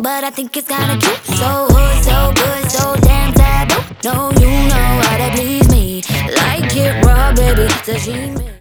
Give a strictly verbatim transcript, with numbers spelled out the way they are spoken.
but I think it's kinda cute. So hood, so good, so damn taboo. No, you know how to please me. Like it raw, baby, sashimi.